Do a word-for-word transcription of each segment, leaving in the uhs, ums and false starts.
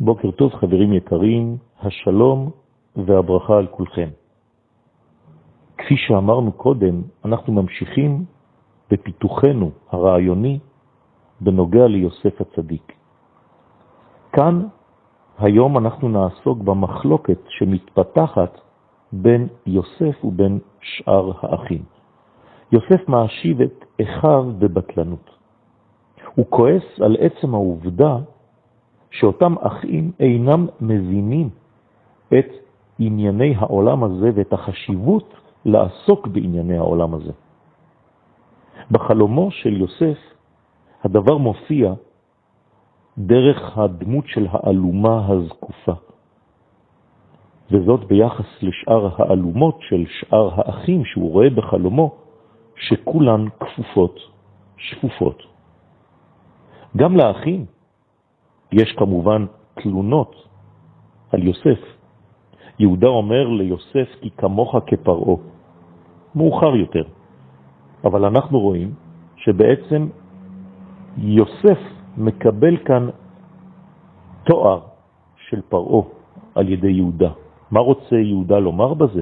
בוקר טוב חברים יקרים, השלום והברכה על כולכם. כפי שאמרנו קודם, אנחנו ממשיכים בפיתוחנו הרעיוני בנוגע ליוסף הצדיק. כאן היום אנחנו נעסוק במחלוקת שמתפתחת בין יוסף ובין שאר האחים. יוסף מאשיב את אחיו בבטלנות. הוא כועס על עצם העובדה שאותם אחים אינם מבינים את ענייני העולם הזה ואת החשיבות לעסוק בענייני העולם הזה. בחלומו של יוסף הדבר מופיע דרך הדמות של האלומה הזקופה, וזאת ביחס לשאר האלומות של שאר האחים שהוא רואה בחלומו שכולן כפופות, שפופות. גם לאחים יש כמובן תלונות על יוסף. יהודה אומר ליוסף כי כמוך כפרעה, מאוחר יותר. אבל אנחנו רואים שבעצם יוסף מקבל כאן תואר של פרעה על ידי יהודה. מה רוצה יהודה לומר בזה?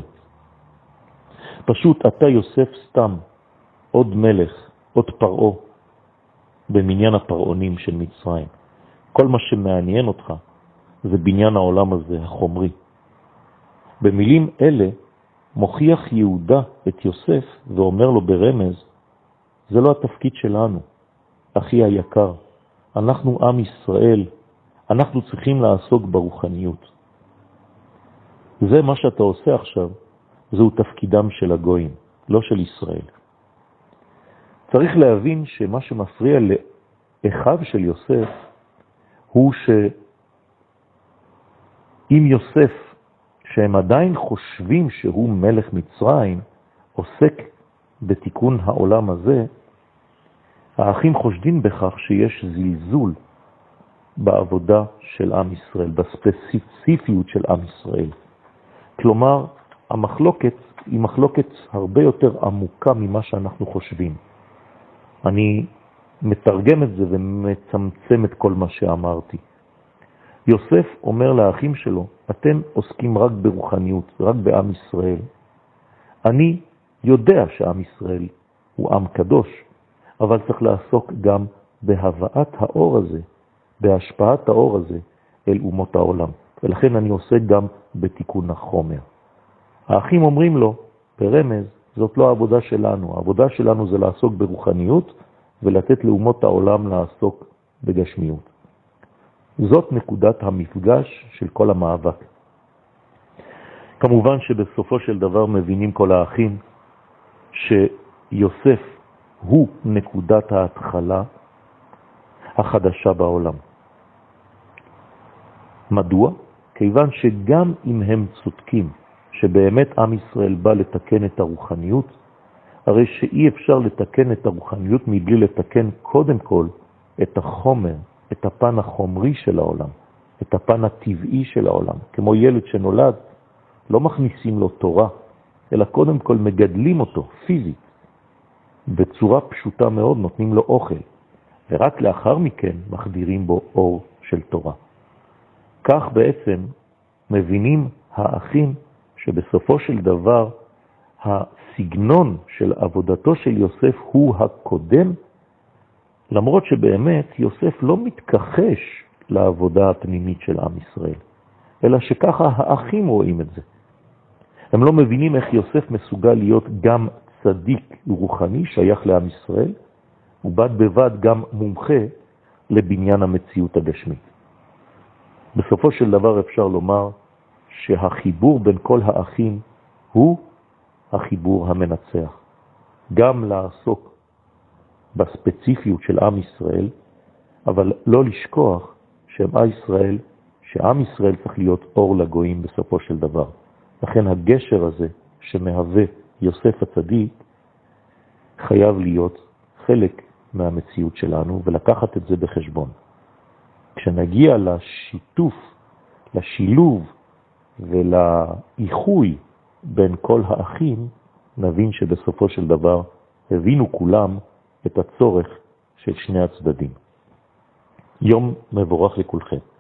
פשוט אתה יוסף סתם עוד מלך, עוד פרעה במניין הפרעונים של מצרים. כל מה שמעניין אותך זה בניין העולם הזה, החומרי. במילים אלה מוכיח יהודה את יוסף ואומר לו ברמז, זה לא התפקיד שלנו, אחי היקר. אנחנו עם ישראל, אנחנו צריכים לעסוק ברוחניות. זה מה שאתה עושה עכשיו, זהו תפקידם של הגויים, לא של ישראל. צריך להבין שמה שמפריע לאחיו של יוסף, הוא שאם יוסף, שהם עדיין חושבים שהוא מלך מצרים, עוסק בתיקון העולם הזה, האחים חושדים בכך שיש זלזול בעבודה של עם ישראל, בספציפיות של עם ישראל. כלומר, המחלוקת היא מחלוקת הרבה יותר עמוקה ממה שאנחנו חושבים. אני מתרגם את זה ומצמצם את כל מה שאמרתי. יוסף אומר לאחים שלו, אתם עוסקים רק ברוחניות, רק בעם ישראל. אני יודע שעם ישראל הוא עם קדוש, אבל צריך לעסוק גם בהבאת האור הזה, בהשפעת האור הזה אל אומות העולם. ולכן אני עוסק גם בתיקון החומר. האחים אומרים לו, ברמז, זאת לא העבודה שלנו. העבודה שלנו זה לעסוק ברוחניות, ולתת לאומות העולם לעסוק בגשמיות. זאת נקודת המפגש של כל המאבק. כמובן שבסופו של דבר מבינים כל האחים שיוסף הוא נקודת ההתחלה החדשה בעולם. מדוע? כיוון שגם אם הם צודקים שבאמת עם ישראל בא לתקן את הרוחניות, הרי שאי אפשר לתקן את הרוחניות מבלי לתקן קודם כל את החומר, את הפן החומרי של העולם, את הפן הטבעי של העולם. כמו ילד שנולד, לא מכניסים לו תורה, אלא קודם כל מגדלים אותו פיזית. בצורה פשוטה מאוד נותנים לו אוכל, ורק לאחר מכן מחדירים בו אור של תורה. כך בעצם מבינים האחים שבסופו של דבר הסגנון של עבודתו של יוסף הוא הקודם, למרות שבאמת יוסף לא מתכחש לעבודה הפנימית של עם ישראל, אלא שככה האחים רואים את זה. הם לא מבינים איך יוסף מסוגל להיות גם צדיק רוחני שייך לעם ישראל, ובד בבד גם מומחה לבניין המציאות הגשמית. בסופו של דבר אפשר לומר שהחיבור בין כל האחים הוא החיבור המנצח. גם לעסוק בספציפיות של עם ישראל, אבל לא לשכוח שעם ישראל, שעם ישראל צריך להיות אור לגויים בסופו של דבר. לכן הגשר הזה שמהווה יוסף הצדיק חייב להיות חלק מהמציאות שלנו ולקחת את זה בחשבון. כשנגיע לשיתוף, לשילוב ולאיחוי בין כל האחים, נבין שבסופו של דבר הבינו כולם את הצורך של שני הצדדים. יום מבורך לכולכם.